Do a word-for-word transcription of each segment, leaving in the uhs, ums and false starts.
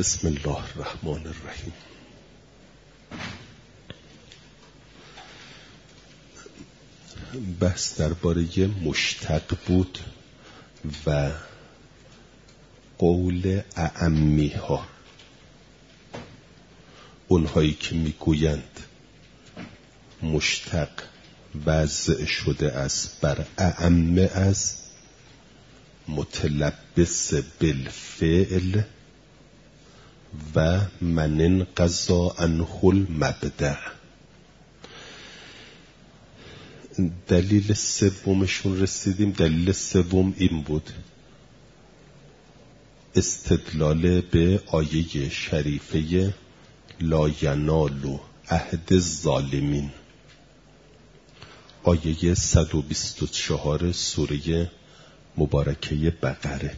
بسم الله الرحمن الرحیم. بحث درباره مشتق بود و قول اعمی ها، اونهایی که میگویند مشتق وضع شده است بر اعم از متلبس بالفعل و من انقضى عنه المبدأ. دلیل سومشون رسیدیم. دلیل سوم این بود استدلال به آیه شریفه لا ینال عهد الظالمین، آیه صد و بیست و چهار سوره مبارکه بقره.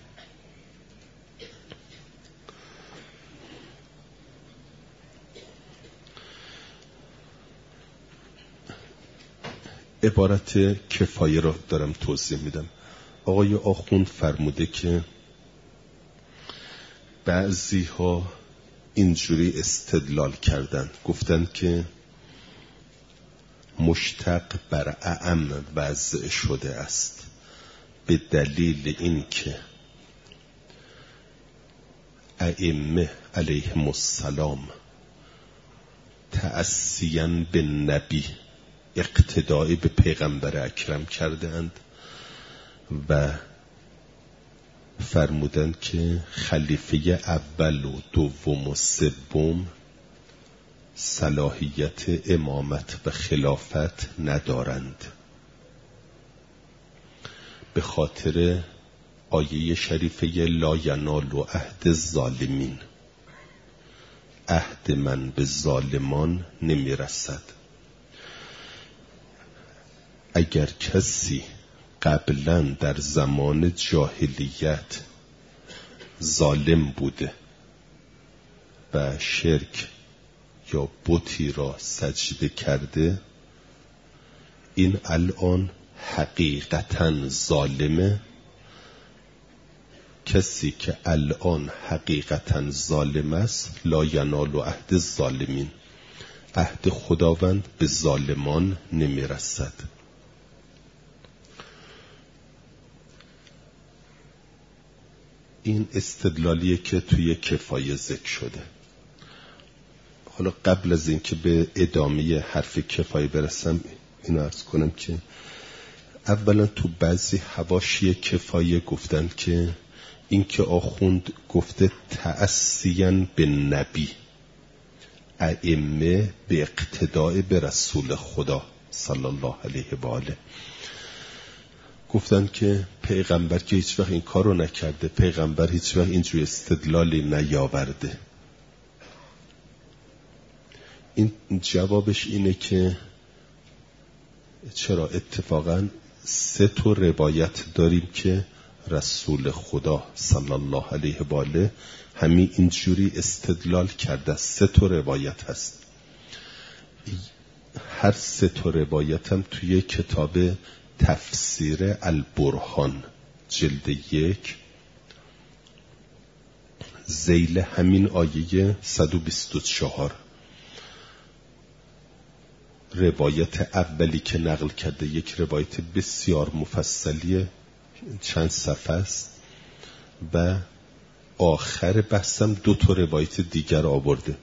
عبارت کفایه را دارم توضیح میدم. آقای آخوند فرموده که بعضی ها اینجوری استدلال کردن، گفتن که مشتق بر اعم وضع شده است به دلیل این که ائمه علیهم السلام تأسیاً به نبی اقتدای به پیغمبر اکرم کردند و فرمودند که خلیفه اول و دوم و سوم صلاحیت امامت و خلافت ندارند، به خاطر آیه شریفه لا ینال عهد الظالمین، عهد من به ظالمان نمیرسد. اگر کسی قبلا در زمان جاهلیت ظالم بوده و شرک یا بتی را سجده کرده، این الان حقیقتاً ظالمه. کسی که الان حقیقتاً ظالم است لا ینال عهد الظالمین، عهد خداوند به ظالمان نمیرسد. این استدلالیه که توی کفایه ذکر شده. حالا قبل از این که به ادامه حرف کفایه برسم اینو عرض کنم که اولا تو بعضی حواشی کفایه گفتن که این که آخوند گفته تأسیاً به نبی، ائمه به اقتداء به رسول خدا صلی الله علیه و آله، گفتن که پیغمبر که هیچ وقت این کارو نکرده، پیغمبر هیچ وقت اینجوری استدلالی نیاورده. این جوابش اینه که چرا اتفاقا سه تا روایت داریم که رسول خدا صلی الله علیه و آله همین اینجوری استدلال کرده. سه تا روایت هست، هر سه تا روایت هم توی کتاب تفسیر البرهان جلد یک ذیل همین آیه صد و بیست و چهار روایت اولی که نقل کرده، یک روایت بسیار مفصلیه، چند صفحه است، و آخر بحثم دو تا روایت دیگر آورده.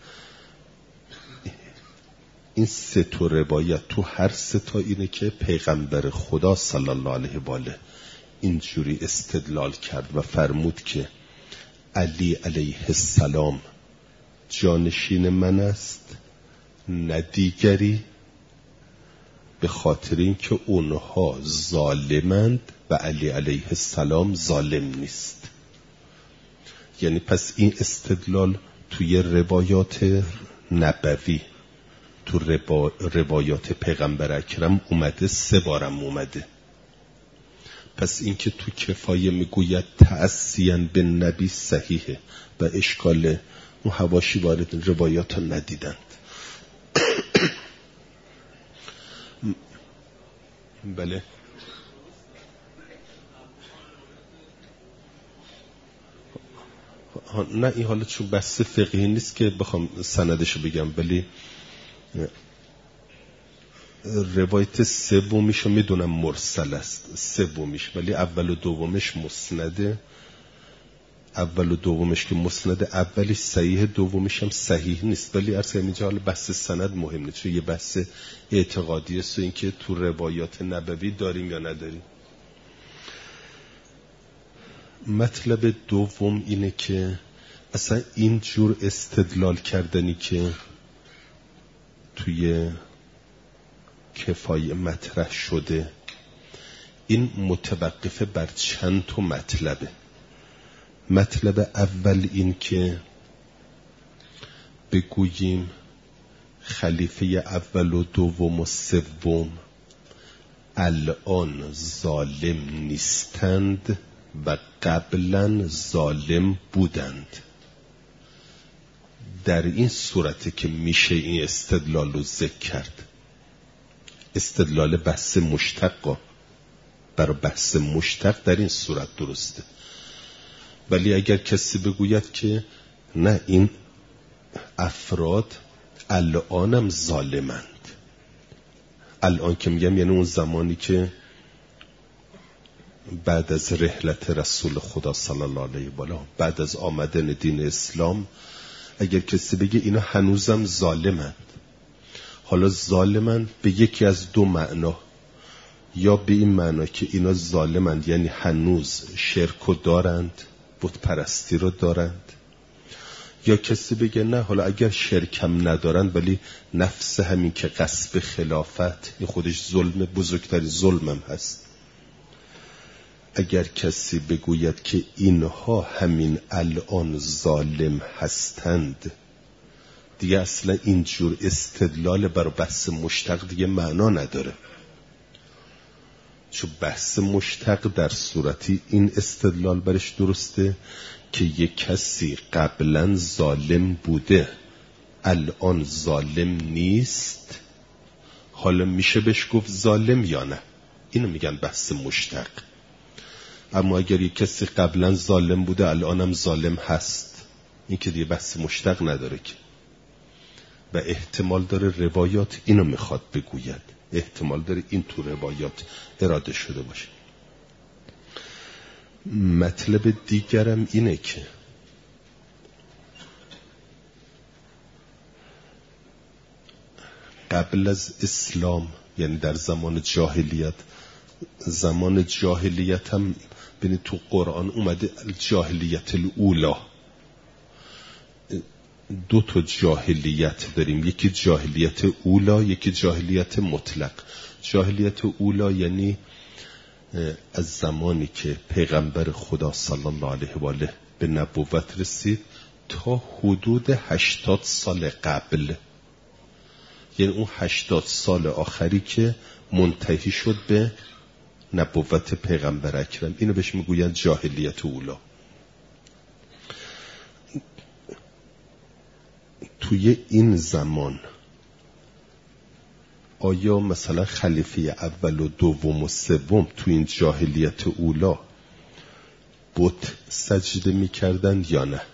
این سه تا روایت تو هر سه تا اینه که پیغمبر خدا صلی الله علیه و آله اینجوری استدلال کرد و فرمود که علی علیه السلام جانشین من است نه دیگری، به خاطر اینکه اونها ظالمند و علی علیه السلام ظالم نیست. یعنی پس این استدلال توی روایات نبوی، تو روایات پیغمبر اکرم اومده، سه بارم اومده. پس این که تو کفایه میگوید تأسیاً به نبی صحیحه و اشکال اون حواشی وارد روایات ها ندیدند. بله نه این حالا چون بحث فقهی نیست که بخوام سندشو بگم، ولی روایت سومیشو میدونم مرسل است، سومیش، ولی اول و دومش مسنده. اول و دومش که مسند، اولیش صحیح، دومش هم صحیح نیست، ولی عرض کردم اینجا حالا بحث سند مهم نیست، چون یه بحث اعتقادی است و اینکه تو روایات نبوی داریم یا نداریم. مطلب دوم اینه که اصلا این جور استدلال کردنی که توی کفایه مطرح شده، این متوقف بر چند تا مطلبه. مطلب اول این که بگوییم خلیفه اول و دوم و سوم الان ظالم نیستند و قبلا ظالم بودند. در این صورته که میشه این استدلال رو ذکر کرد. استدلال بحث مشتق برای بحث مشتق در این صورت درسته. ولی اگر کسی بگوید که نه این افراد الانم ظالمند، الان که میگم یعنی اون زمانی که بعد از رحلت رسول خدا صلی الله علیه و آله، بعد از آمدن دین اسلام، اگر کسی بگه اینا هنوزم ظالمند، حالا ظالمند به یکی از دو معنا، یا به این معنا که اینا ظالمند یعنی هنوز شرک رو دارند، بت پرستی رو دارند، یا کسی بگه نه حالا اگر شرکم ندارند ولی نفس همین که غصب خلافت، این خودش ظلم، بزرگترین ظلمم هست. اگر کسی بگوید که اینها همین الان ظالم هستند، دیگه اصلا اینجور استدلال بر بحث مشتق دیگه معنا نداره. چون بحث مشتق در صورتی این استدلال برش درسته که یک کسی قبلا ظالم بوده، الان ظالم نیست، حالا میشه بهش گفت ظالم یا نه. اینو میگن بحث مشتق. اما اگر یک کسی قبلا ظالم بوده الانم ظالم هست، این که دیگه بحث مشتق نداره که، و احتمال داره روایات اینو میخواد بگوید، احتمال داره این تو روایات اراده شده باشه. مطلب دیگرم اینه که قبل از اسلام، یعنی در زمان جاهلیت، زمان جاهلیت هم ببینید تو قرآن اومده جاهلیت الاولا. دو تا جاهلیت داریم، یکی جاهلیت اولا، یکی جاهلیت مطلق. جاهلیت اولا یعنی از زمانی که پیغمبر خدا صلی الله علیه و آله به نبوت رسید تا حدود هشتاد سال قبل، یعنی اون هشتاد سال آخری که منتهی شد به نبوت پیغمبر اکرم، اینو بهش میگوین جاهلیت اولا. توی این زمان آیا مثلا خلیفه اول و دوم و سوم توی این جاهلیت اولا بت سجده میکردند یا نه؟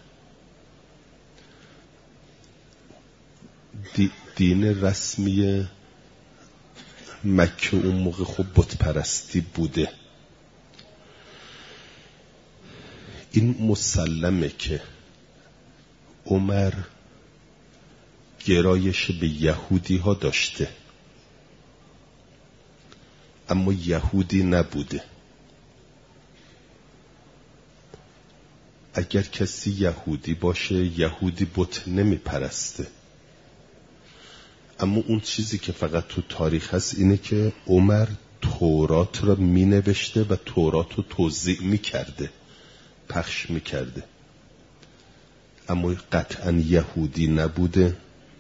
دی دین رسمی مکه اون موقع خب بت پرستی بوده. این مسلمه که عمر گرایش به یهودی ها داشته، اما یهودی نبوده. اگر کسی یهودی باشه، یهودی بت نمی پرسته. اما اون چیزی که فقط تو تاریخ هست اینه که عمر تورات را می نوشته و تورات رو توزیع می کرده، پخش می کرده، اما قطعا یهودی نبوده.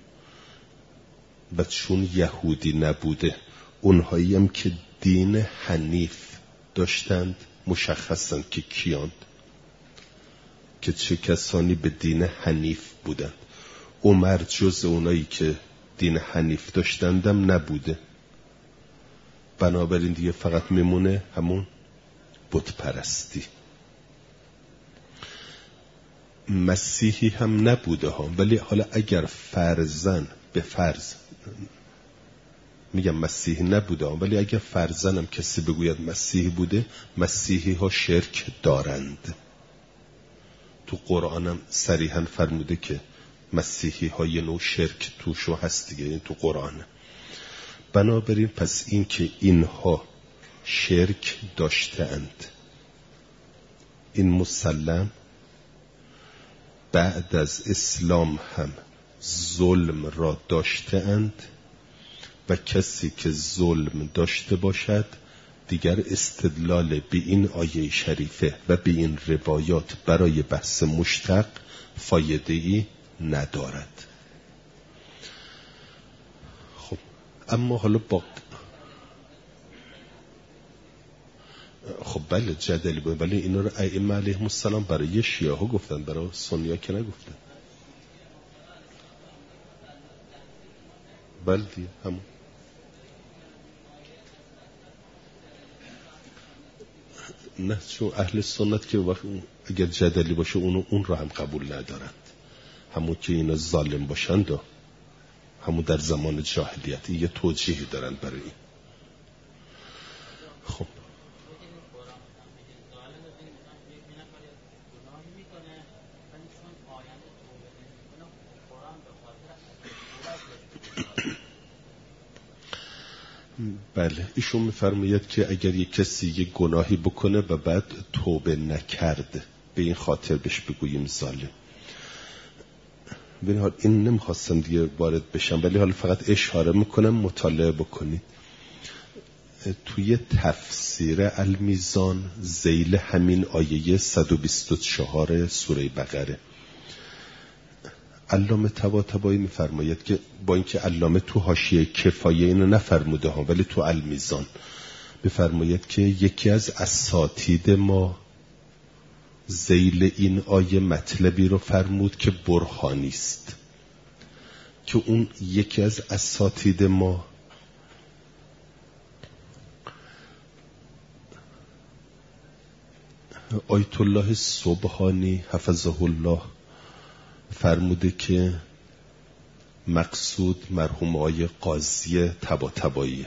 و چون یهودی نبوده، اونهایی هم که دین حنیف داشتند مشخصن که کیاند، که چه کسانی به دین حنیف بودند. عمر جز اونایی که دین حنیف داشتندم نبوده. بنابراین دیگه فقط میمونه همون بت پرستی. مسیحی هم نبوده ها، ولی حالا اگر فرضاً به فرض میگم مسیحی نبوده ها، ولی اگر فرضاً هم کسی بگوید مسیحی بوده، مسیحی ها شرک دارند. تو قرآن هم صریحاً فرموده که مسیحی ها یه نوع شرک توشو هست دیگه، این تو قرآنه. بنابراین پس این که اینها شرک داشته اند، این مسلم. بعد از اسلام هم ظلم را داشته اند و کسی که ظلم داشته باشد دیگر استدلال به این آیه شریفه و به این روایات برای بحث مشتق فایده‌ای ندارد. خب اما حالا با خب بله جدلی بود، ولی اینا رو ائمه علیهم السلام برای شیعه ها گفتن، برای سنی ها که نگفتن. بله دیگه همون. نه چون اهل سنت که وقت اگر جدلی باشه اونو اون رو هم قبول ندارند، همون که اینا ظالم باشند و همون در زمان جاهلیت یه توجیهی دارند برای این. خب بله ایشون میفرماید که اگر یک کسی یک گناهی بکنه و بعد توبه نکرد، به این خاطر بهش بگوییم ظالم. ببین حال این نمیخواستم دیگه وارد بشم، ولی حالا فقط اشاره میکنم مطالعه بکنید. توی تفسیر المیزان ذیل همین آیه صد و بیست و چهار سوره بقره علامه طباطبایی میفرماید که با اینکه علامه تو حاشیه کفایه اینو نفرموده ها، ولی تو المیزان بفرماید که یکی از اساتید ما ذیل این آیه مطلبی رو فرمود که برهانی است، که اون یکی از اساتید ما آیت الله سبحانی حفظه الله فرموده که مقصود مرحوم آقای قاضی طباطبایی.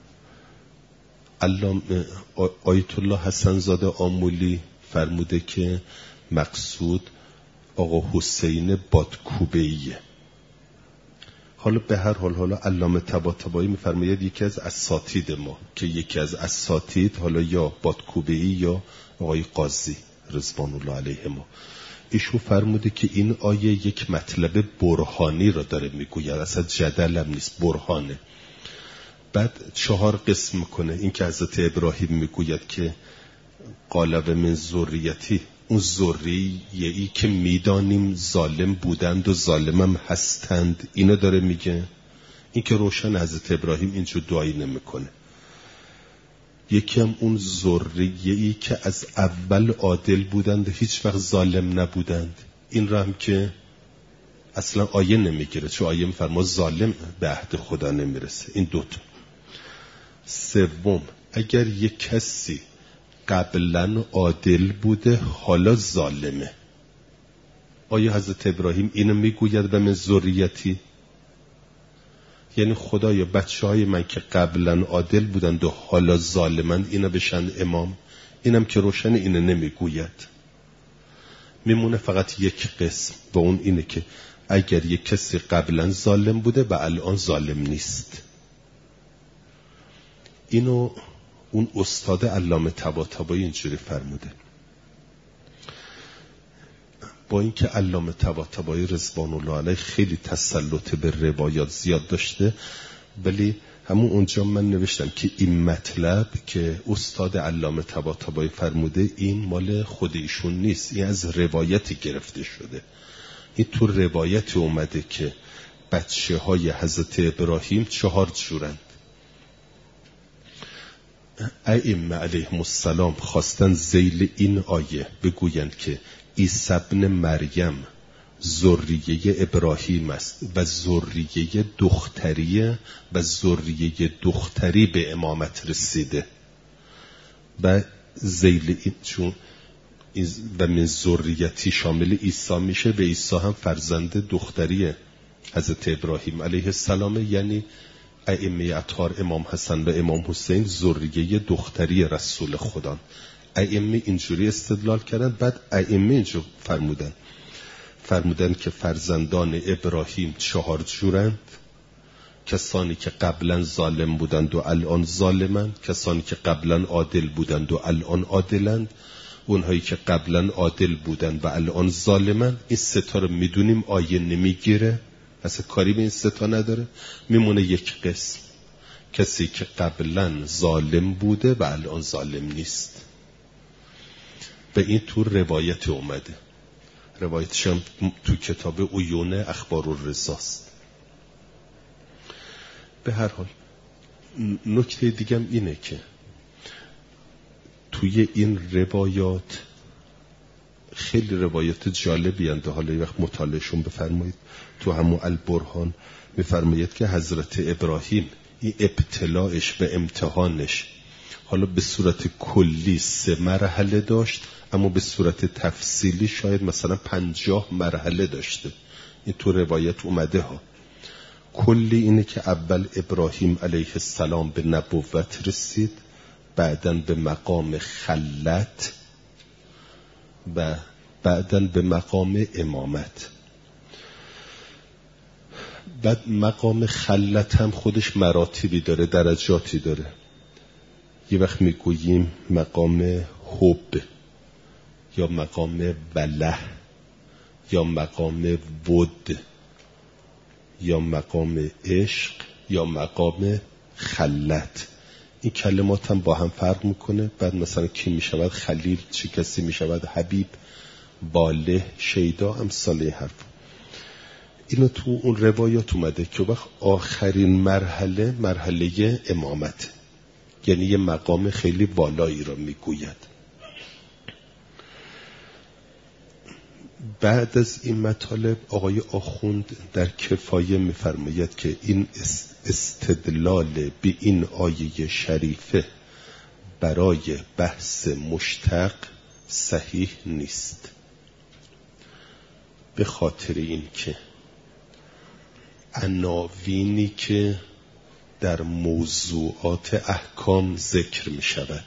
علامه آیت الله حسن زاده آمولی فرموده که مقصود آقا حسین بادکوبه‌ایه. حالا به هر حال حالا علامه طباطبایی میفرماید یکی از اساتید ما، که یکی از اساتید حالا یا بادکوبه‌ای یا آقای قاضی رضوان الله علیهما، ایشون فرموده که این آیه یک مطلب برهانی را داره میگوید، اصلا جدل هم نیست، برهانه. بعد چهار قسم میکنه. این که حضرت ابراهیم میگوید که قالب من ذریتی، اون ذریه‌ای که میدانیم ظالم بودند و ظالمم هستند، اینو داره میگه. این که روشن حضرت ابراهیم اینجور دعایی نمیکنه. یکی هم اون ذریه‌ای که از اول عادل بودند هیچ وقت ظالم نبودند، این را هم که اصلا آیه نمیگیره، چون آیه میفرما ظالم به عهد خدا نمیرسه. این دوتا. سوم، اگر یک کسی قبلا عادل بوده حالا ظالمه، آیا حضرت ابراهیم اینو میگوید به من ذریتی؟ یعنی خدایا بچه های من که قبلا عادل بودند و حالا ظالمند اینا بشن امام؟ اینم که روشن اینو نمیگوید. میمونه فقط یک قسم و اون اینه که اگر یک کسی قبلا ظالم بوده و الان ظالم نیست. اینو اون استاد علامه طباطبایی اینجوری فرموده. با اینکه علامه طباطبایی رضوان الله علیه خیلی تسلط به روایات زیاد داشته، ولی همون اونجا من نوشتم که این مطلب که استاد علامه طباطبایی فرموده این مال خود ایشون نیست، این از روایتی گرفته شده. این تو روایت اومده که بچه های حضرت ابراهیم چهار جورند. ائمه علیهم السلام خواستن ذیل این آیه بگویند که عیسی ابن مریم ذریه ابراهیم است و ذریه دختریه و ذریه دختری به امامت رسیده. و ذیل این چون و من ذریتی شامل عیسی میشه. به عیسی هم فرزند دختری حضرت ابراهیم علیه السلام، یعنی ائمه اطهار امام حسن و امام حسین ذریه دختری رسول خدا. ائمه اینجوری استدلال کردن. بعد ائمه اینجور فرمودن فرمودن که فرزندان ابراهیم چهار جورند: کسانی که قبلا ظالم بودند و الان ظالمند، کسانی که قبلا عادل بودند و الان عادلند، اونهایی که قبلا عادل بودند و الان ظالمند. این سه تا رو میدونیم آیه نمیگیره، اصلا کاری به این سه تا نداره. میمونه یک قسم، کسی که قبلا ظالم بوده و الان ظالم نیست. به این طور روایت اومده. روایتش هم تو کتاب عیون اخبار الرضاست. به هر حال نکته دیگم اینه که توی این روایات خیلی روایات جالبی هستند. حالا یه وقت مطالعهشون بفرمایید. تو همون البرهان میفرماید که حضرت ابراهیم این ابتلاعش و امتحانش حالا به صورت کلی سه مرحله داشت، اما به صورت تفصیلی شاید مثلا پنجاه مرحله داشته. این تو روایت اومده ها. کلی اینه که اول ابراهیم علیه السلام به نبوت رسید، بعداً به مقام خلت و بعداً به مقام امامت. بعد مقام خلت هم خودش مراتبی داره، درجاتی داره. یه وقت میگوییم مقام حب یا مقام وله یا مقام ود یا مقام عشق یا مقام خلت. این کلمات هم با هم فرق میکنه. بعد مثلا کی میشود خلیل، چه کسی میشود حبیب، باله، شیدا، امثال حرف. اینو تو اون روایات اومده که وقت آخرین مرحله مرحله امامت، یعنی یه مقام خیلی بالایی را میگوید. بعد از این مطالب آقای آخوند در کفایه میفرماید که این استدلال به این آیه شریفه برای بحث مشتق صحیح نیست، به خاطر این که عناوینی که در موضوعات احکام ذکر می شود،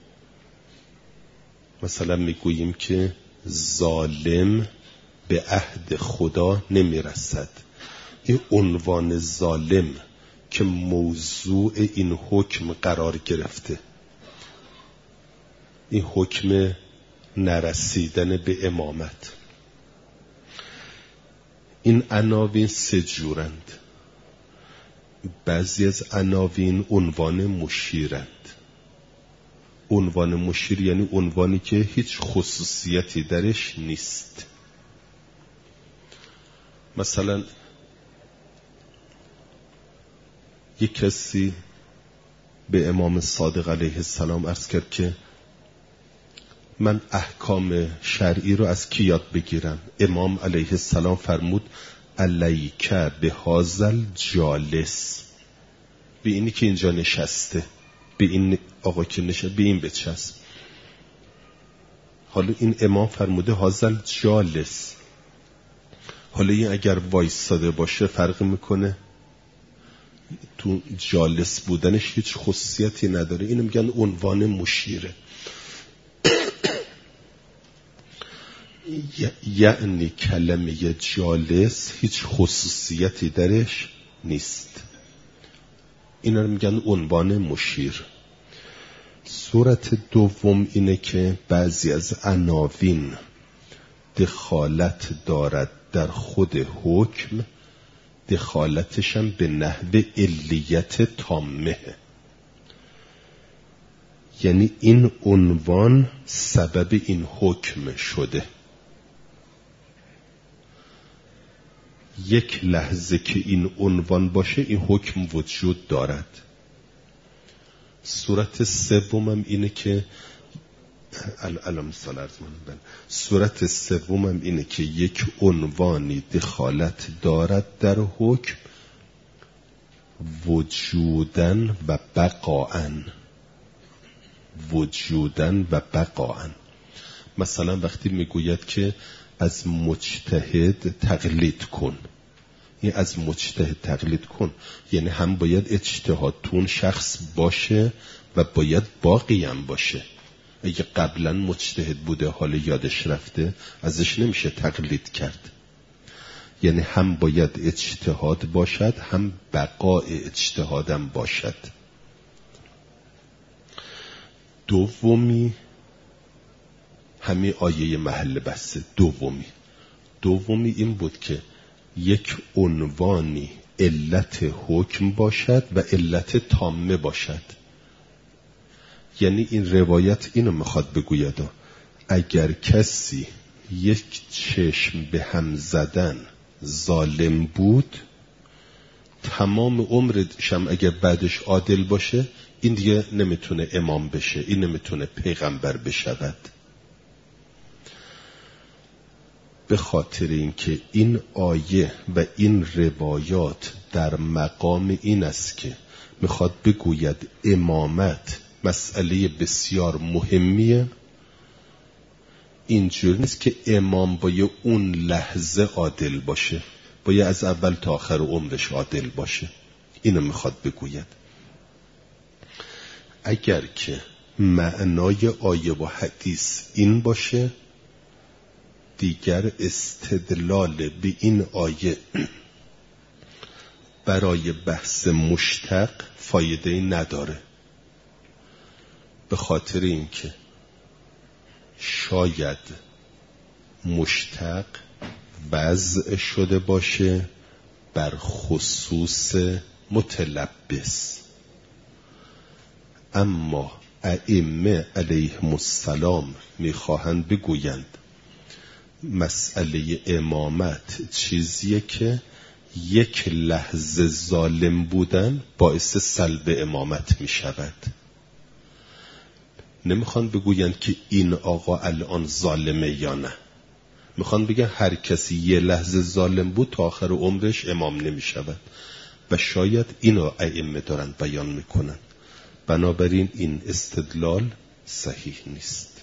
مثلا می گوییم که ظالم به عهد خدا نمی رسد. این عنوان ظالم که موضوع این حکم قرار گرفته، این حکم نرسیدن به امامت، این عناوین سه جورند. بعضی از عناوین عنوان مشیرند. عنوان مشیر یعنی عنوانی که هیچ خصوصیتی درش نیست. مثلا یک کسی به امام صادق علیه السلام عرض کرد که من احکام شرعی رو از کی یاد بگیرم؟ امام علیه السلام فرمود علیک به هازل جالس، به اینی که اینجا نشسته، به این آقا که نشسته، به این بچسب. حالا این امام فرموده هازل جالس، حالا این اگر وایستاده باشه فرق میکنه؟ تو جالس بودنش هیچ خصوصیتی نداره. اینو میگن عنوان مشیره. یعنی کلمه جالس هیچ خصوصیتی درش نیست. اینا رو میگن عنوان مشیر. صورت دوم اینه که بعضی از عناوین دخالت دارد در خود حکم، دخالتشم به نحو علیت تامه، یعنی این عنوان سبب این حکم شده. یک لحظه که این عنوان باشه این حکم وجود دارد. صورت سومم اینه که الان مثال عرض می‌کنم. صورت سومم اینه که یک عنوانی دخالت دارد در حکم وجودن و بقاءن، وجودن و بقاءن. مثلا وقتی میگوید که از مجتهد تقلید کن، این از مجتهد تقلید کن یعنی هم باید اجتهاد تون شخص باشه و باید باقی هم باشه. اگه قبلا مجتهد بوده حال یادش رفته ازش نمیشه تقلید کرد. یعنی هم باید اجتهاد باشد هم بقای اجتهادم باشد. دومی همین آیه محل بسته. دومی دومی این بود که یک عنوانی علت حکم باشد و علت تامه باشد. یعنی این روایت اینو میخواد بگوید اگر کسی یک چشم به هم زدن ظالم بود، تمام عمرشم اگر بعدش عادل باشه این دیگه نمیتونه امام بشه، این نمیتونه پیغمبر بشود. به خاطر اینکه این آیه و این روایات در مقام این است که میخواد بگوید امامت مسئله بسیار مهمیه. اینجور نیست که امام باید اون لحظه عادل باشه، باید از اول تا آخر عمرش عادل باشه. اینو میخواد بگوید. اگر که معنای آیه و حدیث این باشه، دیگر استدلال به این آیه برای بحث مشتق فایده نداره. به خاطر اینکه شاید مشتق وضع شده باشه بر خصوص متلبس، اما ائمه علیهم السلام میخواهند بگویند مسئله امامت چیزیه که یک لحظه ظالم بودن باعث سلب امامت می شود. نمیخوان بگویند که این آقا الان ظالمه یا نه، میخوان بگن هر کسی یه لحظه ظالم بود تا آخر عمرش امام نمی شود و شاید اینو ائمه دارن بیان میکنن. بنابراین این استدلال صحیح نیست.